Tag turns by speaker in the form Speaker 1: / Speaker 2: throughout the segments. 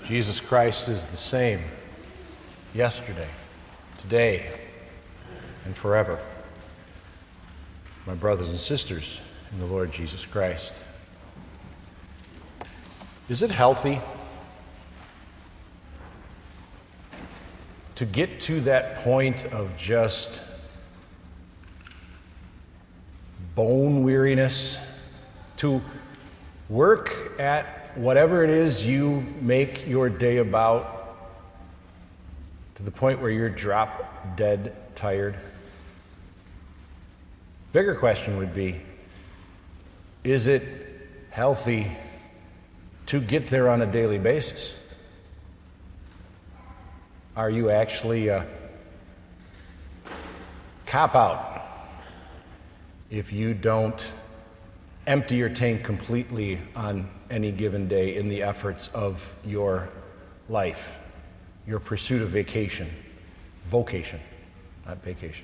Speaker 1: Jesus Christ is the same yesterday, today, and forever. My brothers and sisters in the Lord Jesus Christ, is it healthy to get to that point of just bone weariness, to work at whatever it is you make your day about to the point where you're drop dead tired? Bigger question would be, is it healthy to get there on a daily basis? Are you actually a cop-out if you don't empty your tank completely on any given day in the efforts of your life, your pursuit of vocation, not vacation,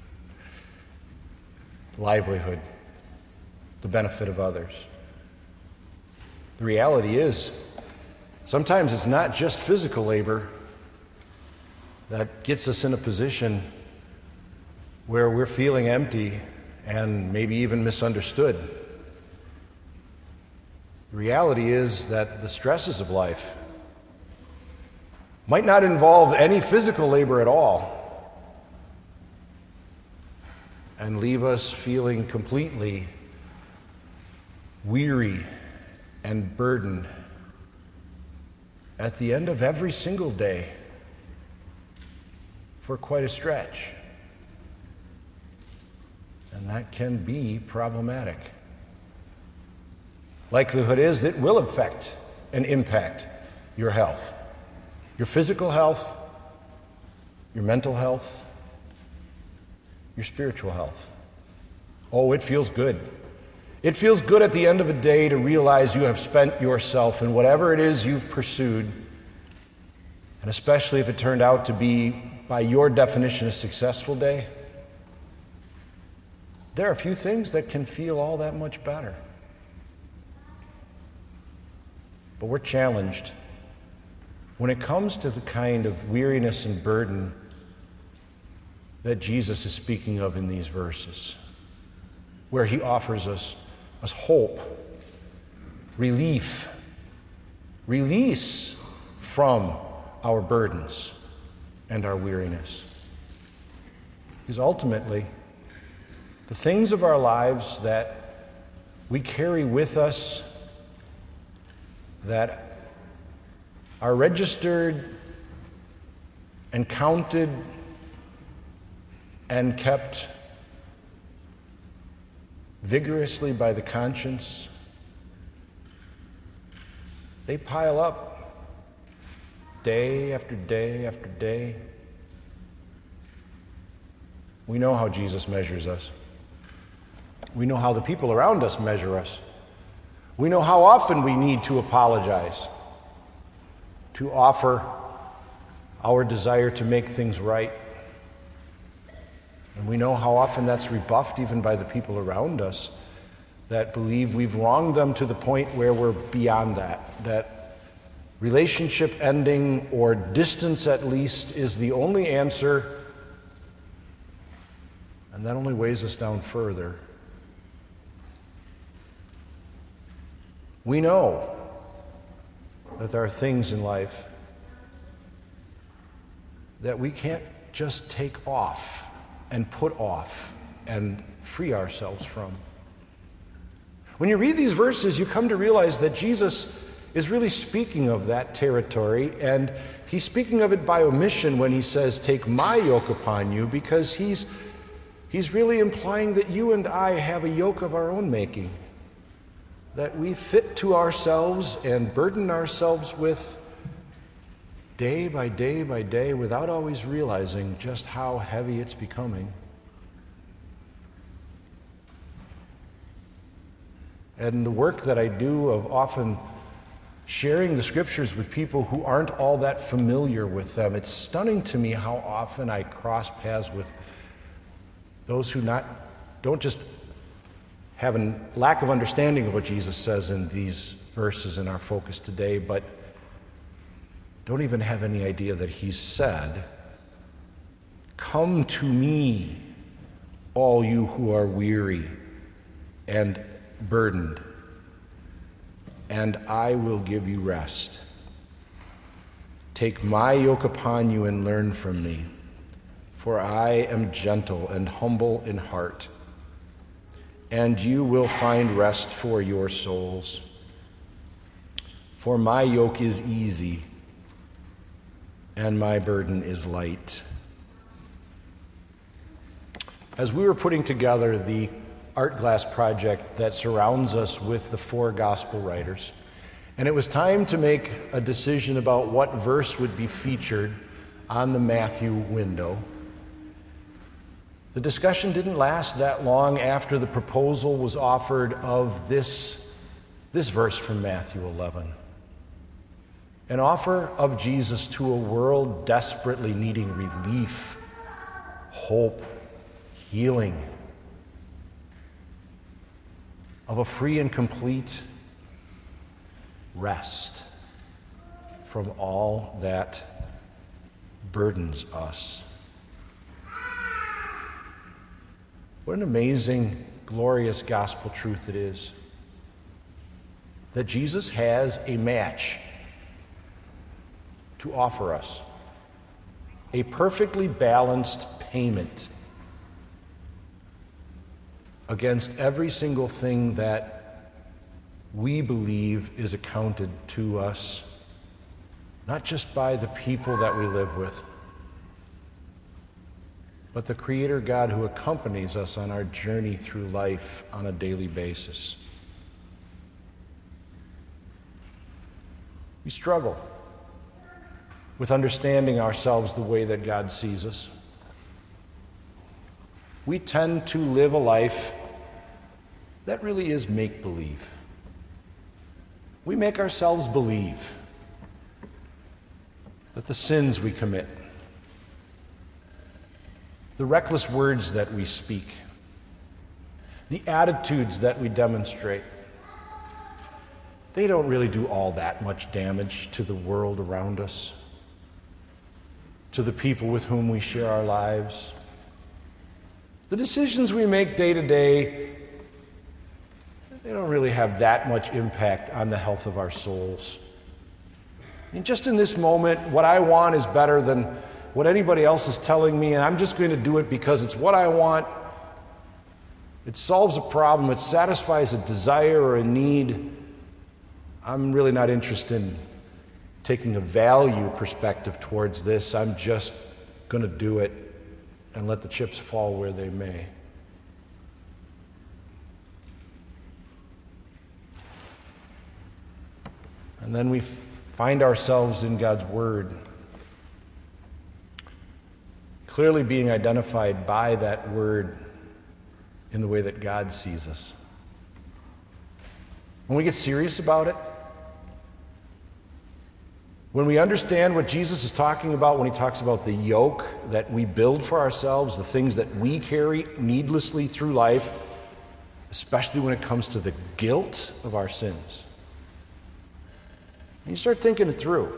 Speaker 1: livelihood, the benefit of others? The reality is, sometimes it's not just physical labor that gets us in a position where we're feeling empty and maybe even misunderstood. The reality is that the stresses of life might not involve any physical labor at all and leave us feeling completely weary and burdened at the end of every single day for quite a stretch. And that can be problematic. Likelihood is it will affect and impact your health, your physical health, your mental health, your spiritual health. Oh, it feels good. It feels good at the end of a day to realize you have spent yourself in whatever it is you've pursued, and especially if it turned out to be, by your definition, a successful day. There are a few things that can feel all that much better. But we're challenged when it comes to the kind of weariness and burden that Jesus is speaking of in these verses, where he offers us hope, relief, release from our burdens and our weariness. Because ultimately, the things of our lives that we carry with us, that are registered and counted and kept vigorously by the conscience, they pile up day after day after day. We know how Jesus measures us. We know how the people around us measure us. We know how often we need to apologize, to offer our desire to make things right. And we know how often that's rebuffed even by the people around us that believe we've wronged them to the point where we're beyond that relationship ending or distance at least is the only answer, and that only weighs us down further. We know that there are things in life that we can't just take off and put off and free ourselves from. When you read these verses, you come to realize that Jesus is really speaking of that territory, and he's speaking of it by omission when he says, "Take my yoke upon you," because he's really implying that you and I have a yoke of our own making, that we fit to ourselves and burden ourselves with day by day by day without always realizing just how heavy it's becoming. And the work that I do of often sharing the scriptures with people who aren't all that familiar with them, it's stunning to me how often I cross paths with those who don't just have a lack of understanding of what Jesus says in these verses in our focus today, but don't even have any idea that he's said, "Come to me, all you who are weary and burdened, and I will give you rest. Take my yoke upon you and learn from me, for I am gentle and humble in heart, and you will find rest for your souls. For my yoke is easy, and my burden is light." As we were putting together the art glass project that surrounds us with the four gospel writers, and it was time to make a decision about what verse would be featured on the Matthew window, the discussion didn't last that long after the proposal was offered of this verse from Matthew 11. An offer of Jesus to a world desperately needing relief, hope, healing, of a free and complete rest from all that burdens us. What an amazing, glorious gospel truth it is that Jesus has a match to offer us, a perfectly balanced payment against every single thing that we believe is accounted to us, not just by the people that we live with, but the Creator God who accompanies us on our journey through life on a daily basis. We struggle with understanding ourselves the way that God sees us. We tend to live a life that really is make-believe. We make ourselves believe that the sins we commit, the reckless words that we speak, the attitudes that we demonstrate, they don't really do all that much damage to the world around us, to the people with whom we share our lives. The decisions we make day to day, they don't really have that much impact on the health of our souls. And just in this moment, what I want is better than what anybody else is telling me, and I'm just going to do it because it's what I want. It solves a problem, it satisfies a desire or a need. I'm really not interested in taking a value perspective towards this. I'm just going to do it and let the chips fall where they may. And then we find ourselves in God's Word, clearly being identified by that Word in the way that God sees us. When we get serious about it, when we understand what Jesus is talking about when he talks about the yoke that we build for ourselves, the things that we carry needlessly through life, especially when it comes to the guilt of our sins, and you start thinking it through.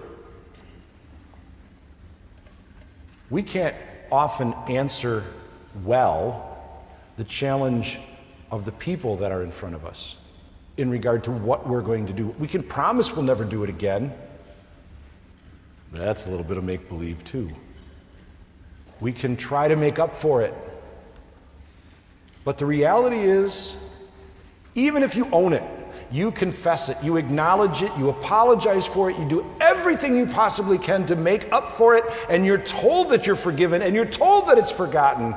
Speaker 1: We can't often answer well the challenge of the people that are in front of us in regard to what we're going to do. We can promise we'll never do it again. That's a little bit of make-believe too. We can try to make up for it. But the reality is, even if you own it, you confess it, you acknowledge it, you apologize for it, you do everything you possibly can to make up for it, and you're told that you're forgiven, and you're told that it's forgotten,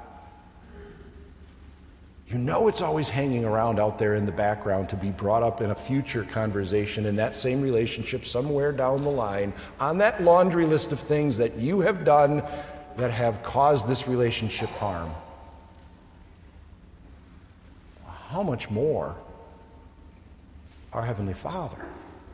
Speaker 1: you know it's always hanging around out there in the background to be brought up in a future conversation in that same relationship somewhere down the line on that laundry list of things that you have done that have caused this relationship harm. How much more our Heavenly Father?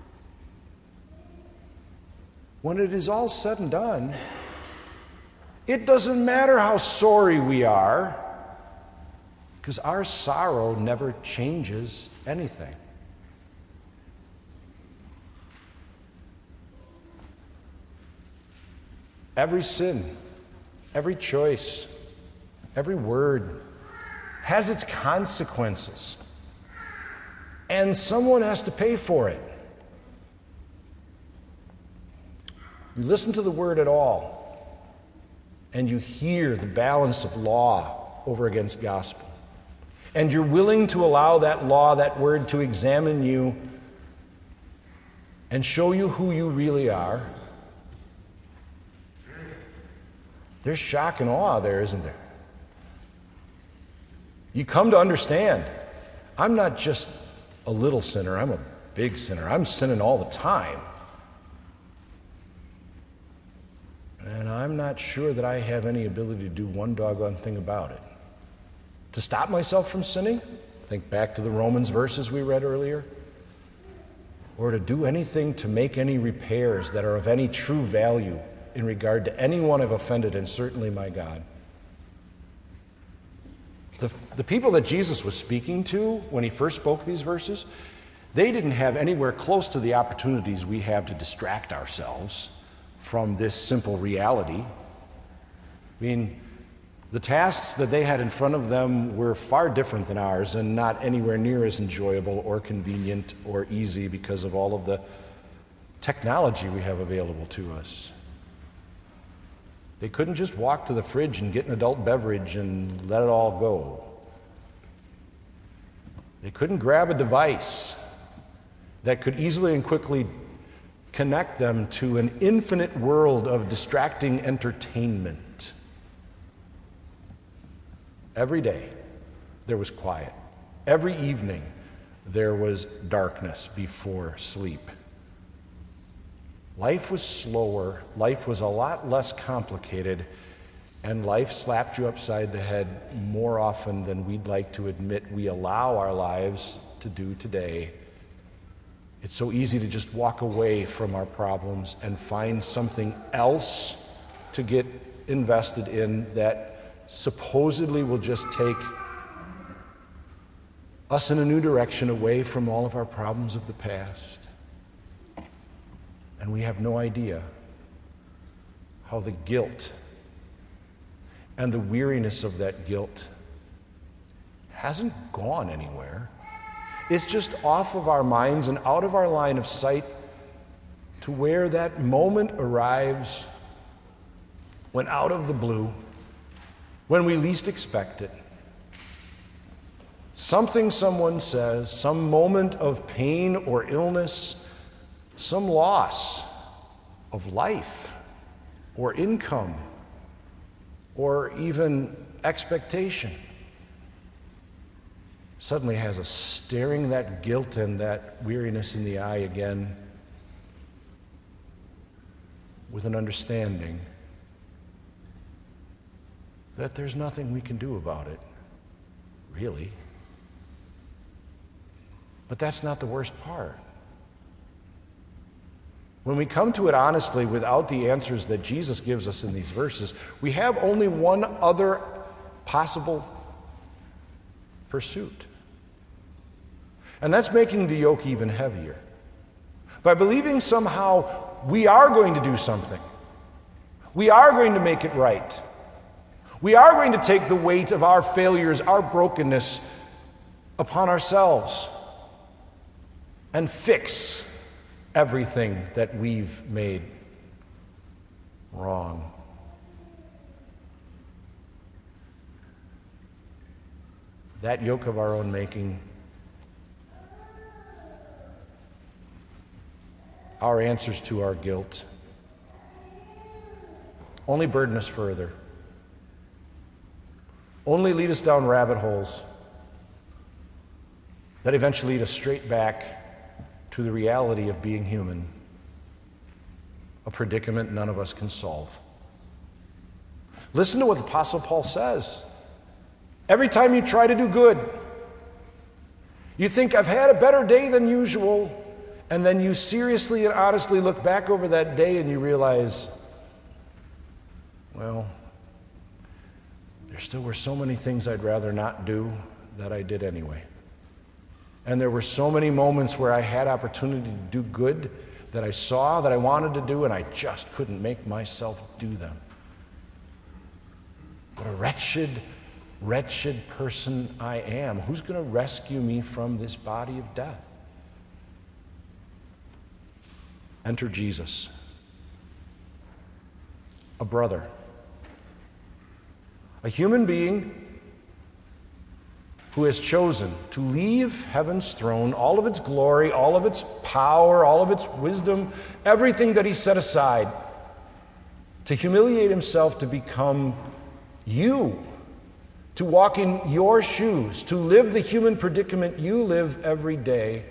Speaker 1: When it is all said and done, it doesn't matter how sorry we are, because our sorrow never changes anything. every sin, every choice, every word has its consequences. And someone has to pay for it. You listen to the word at all, and you hear the balance of law over against gospel. And you're willing to allow that law, that word, to examine you and show you who you really are. There's shock and awe there, isn't there? You come to understand, I'm not just a little sinner, I'm a big sinner. I'm sinning all the time. And I'm not sure that I have any ability to do one doggone thing about it. To stop myself from sinning, think back to the Romans verses we read earlier, or to do anything to make any repairs that are of any true value in regard to anyone I've offended, and certainly my God. The people that Jesus was speaking to when he first spoke these verses, they didn't have anywhere close to the opportunities we have to distract ourselves from this simple reality. I mean, the tasks that they had in front of them were far different than ours and not anywhere near as enjoyable or convenient or easy because of all of the technology we have available to us. They couldn't just walk to the fridge and get an adult beverage and let it all go. They couldn't grab a device that could easily and quickly connect them to an infinite world of distracting entertainment. Every day there was quiet. Every evening there was darkness before sleep. Life was slower, life was a lot less complicated, and life slapped you upside the head more often than we'd like to admit we allow our lives to do today. It's so easy to just walk away from our problems and find something else to get invested in that supposedly will just take us in a new direction away from all of our problems of the past. And we have no idea how the guilt and the weariness of that guilt hasn't gone anywhere. It's just off of our minds and out of our line of sight to where that moment arrives when out of the blue, when we least expect it, something someone says, some moment of pain or illness, some loss of life or income or even expectation suddenly has us staring that guilt and that weariness in the eye again with an understanding that there's nothing we can do about it, really. But that's not the worst part. When we come to it honestly without the answers that Jesus gives us in these verses, we have only one other possible pursuit. And that's making the yoke even heavier. By believing somehow we are going to do something. We are going to make it right. We are going to take the weight of our failures, our brokenness upon ourselves and fix everything that we've made wrong. That yoke of our own making, our answers to our guilt, only burden us further, only lead us down rabbit holes that eventually lead us straight back to the reality of being human, a predicament none of us can solve. Listen to what the Apostle Paul says. Every time you try to do good, you think, I've had a better day than usual, and then you seriously and honestly look back over that day and you realize, well, there still were so many things I'd rather not do that I did anyway. And there were so many moments where I had opportunity to do good that I saw that I wanted to do, and I just couldn't make myself do them. What a wretched, wretched person I am. Who's going to rescue me from this body of death? Enter Jesus, a brother, a human being who has chosen to leave heaven's throne, all of its glory, all of its power, all of its wisdom, everything that he set aside, to humiliate himself to become you, to walk in your shoes, to live the human predicament you live every day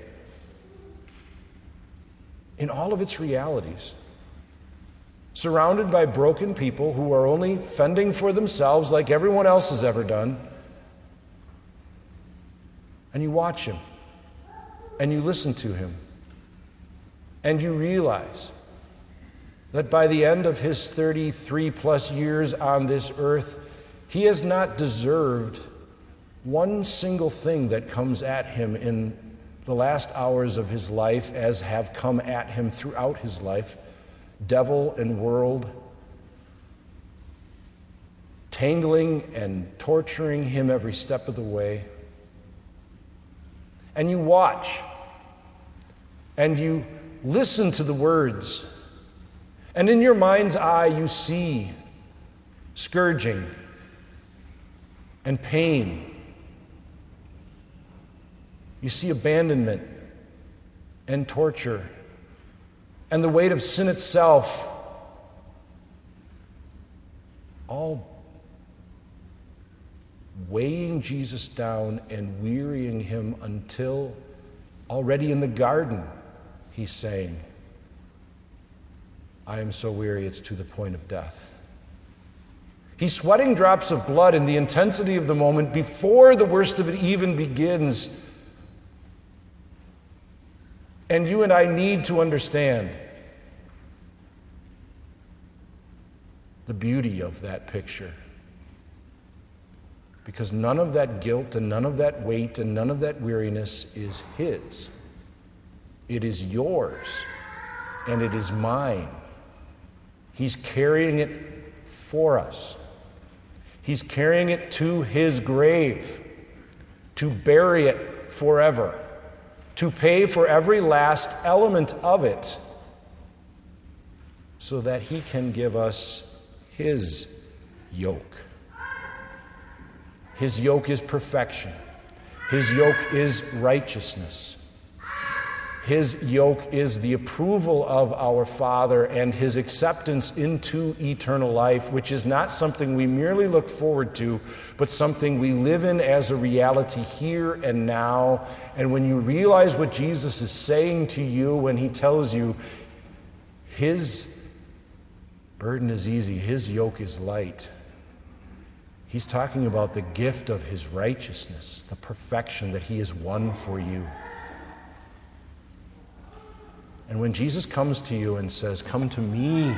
Speaker 1: in all of its realities, surrounded by broken people who are only fending for themselves like everyone else has ever done. And you watch him, and you listen to him, and you realize that by the end of his 33 plus years on this earth, he has not deserved one single thing that comes at him in the last hours of his life, as have come at him throughout his life. Devil and world tangling and torturing him every step of the way. And you watch, and you listen to the words, and in your mind's eye you see scourging and pain. You see abandonment and torture and the weight of sin itself, all weighing Jesus down and wearying him until already in the garden he's saying, I am so weary it's to the point of death. He's sweating drops of blood in the intensity of the moment before the worst of it even begins. And you and I need to understand the beauty of that picture. Because none of that guilt and none of that weight and none of that weariness is his. It is yours and it is mine. He's carrying it for us. He's carrying it to his grave, to bury it forever, to pay for every last element of it, so that he can give us his yoke. His yoke is perfection. His yoke is righteousness. His yoke is the approval of our Father and his acceptance into eternal life, which is not something we merely look forward to, but something we live in as a reality here and now. And when you realize what Jesus is saying to you when he tells you his burden is easy, his yoke is light, he's talking about the gift of his righteousness, the perfection that he has won for you. And when Jesus comes to you and says, come to me,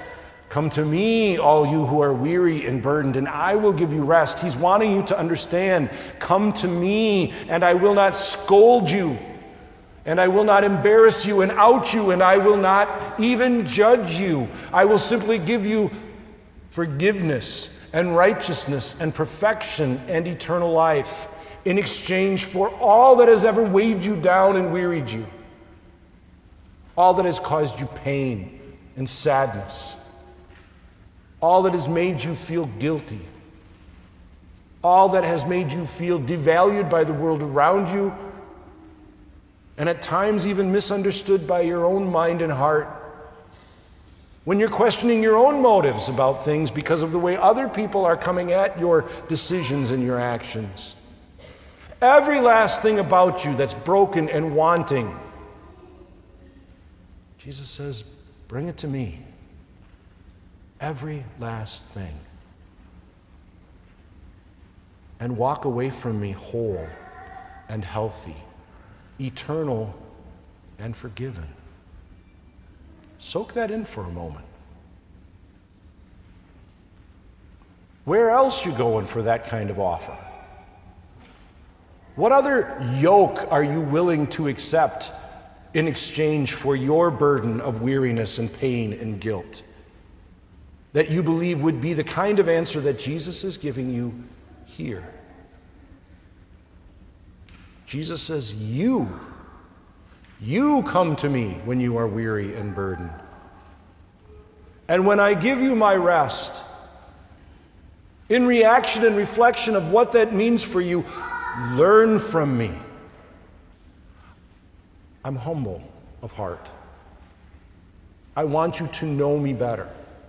Speaker 1: all you who are weary and burdened, and I will give you rest. He's wanting you to understand, come to me, and I will not scold you, and I will not embarrass you and out you, and I will not even judge you. I will simply give you forgiveness and righteousness and perfection and eternal life in exchange for all that has ever weighed you down and wearied you. All that has caused you pain and sadness. All that has made you feel guilty. All that has made you feel devalued by the world around you, and at times even misunderstood by your own mind and heart. When you're questioning your own motives about things because of the way other people are coming at your decisions and your actions. Every last thing about you that's broken and wanting, Jesus says, bring it to me. Every last thing. And walk away from me whole and healthy, eternal and forgiven. Soak that in for a moment. Where else you going for that kind of offer? What other yoke are you willing to accept in exchange for your burden of weariness and pain and guilt, that you believe would be the kind of answer that Jesus is giving you here. Jesus says, you come to me when you are weary and burdened. And when I give you my rest, in reaction and reflection of what that means for you, learn from me. I'm humble of heart. I want you to know me better.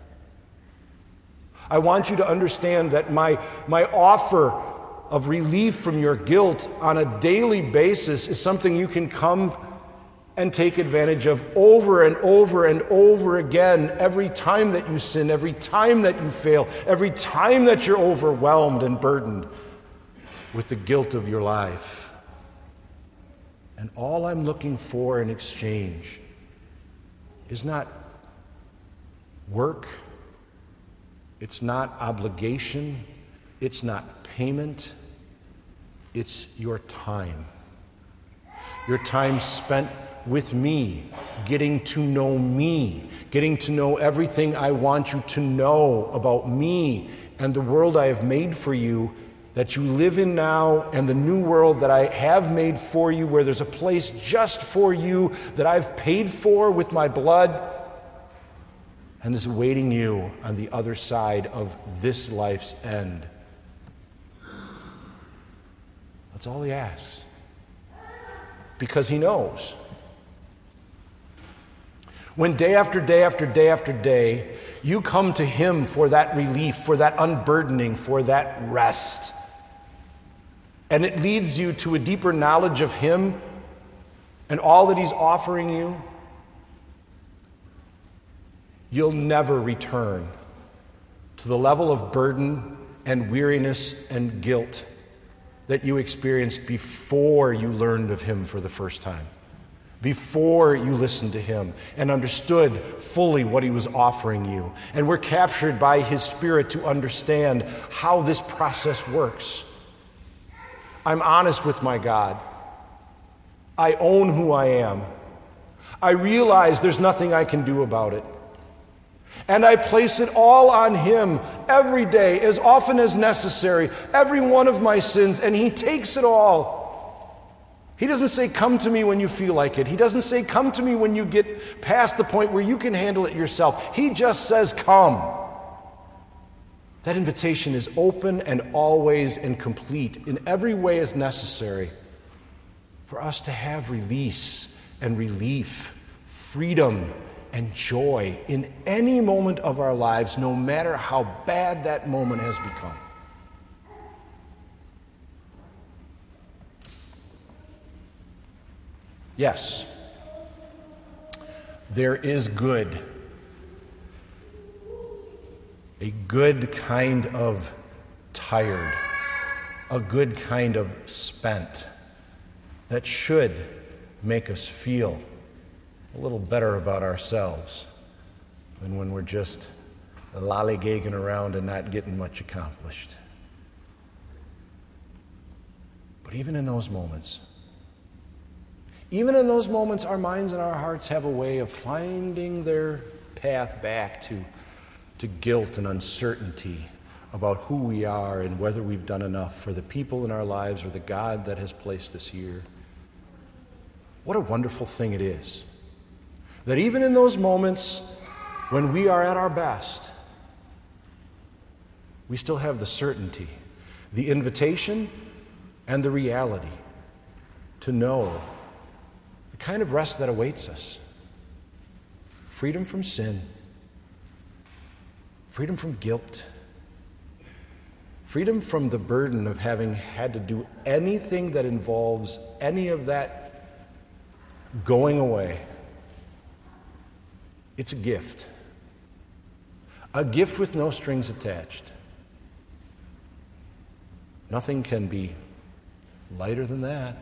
Speaker 1: I want you to understand that my offer of relief from your guilt on a daily basis is something you can come and take advantage of over and over and over again every time that you sin, every time that you fail, every time that you're overwhelmed and burdened with the guilt of your life. And all I'm looking for in exchange is not work, it's not obligation, it's not payment, it's your time. Your time spent with me, getting to know everything I want you to know about me and the world I have made for you, that you live in now, and the new world that I have made for you, where there's a place just for you that I've paid for with my blood and is awaiting you on the other side of this life's end. That's all he asks, because he knows. When day after day after day after day, you come to him for that relief, for that unburdening, for that rest, and it leads you to a deeper knowledge of him and all that he's offering you, you'll never return to the level of burden and weariness and guilt that you experienced before you learned of him for the first time, before you listened to him and understood fully what he was offering you, and were captured by his Spirit to understand how this process works. I'm honest with my God. I own who I am. I realize there's nothing I can do about it. And I place it all on him every day, as often as necessary, every one of my sins, and he takes it all. He doesn't say, come to me when you feel like it. He doesn't say, come to me when you get past the point where you can handle it yourself. He just says, come. That invitation is open and always and complete in every way as necessary for us to have release and relief, freedom and joy in any moment of our lives, no matter how bad that moment has become. Yes, there is good. A good kind of tired, a good kind of spent, that should make us feel a little better about ourselves than when we're just lollygagging around and not getting much accomplished. But even in those moments, our minds and our hearts have a way of finding their path back to guilt and uncertainty about who we are and whether we've done enough for the people in our lives or the God that has placed us here. What a wonderful thing it is that even in those moments when we are at our best, we still have the certainty, the invitation, and the reality to know the kind of rest that awaits us. Freedom from sin, freedom from guilt, freedom from the burden of having had to do anything that involves any of that going away. It's a gift with no strings attached. Nothing can be lighter than that.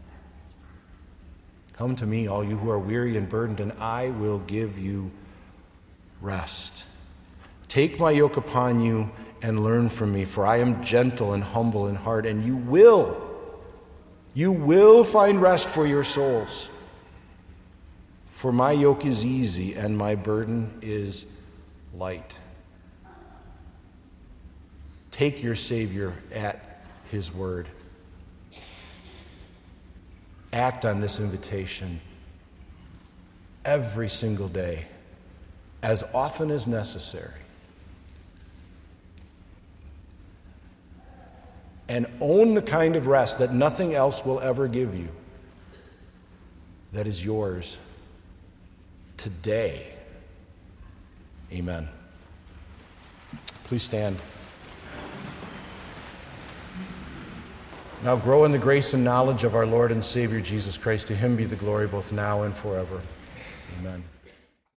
Speaker 1: Come to me, all you who are weary and burdened, and I will give you rest. Take my yoke upon you and learn from me, for I am gentle and humble in heart, and you will find rest for your souls. For my yoke is easy and my burden is light. Take your Savior at his word. Act on this invitation every single day, as often as necessary. And own the kind of rest that nothing else will ever give you, that is yours today. Amen. Please stand. Now grow in the grace and knowledge of our Lord and Savior Jesus Christ. To him be the glory both now and forever. Amen.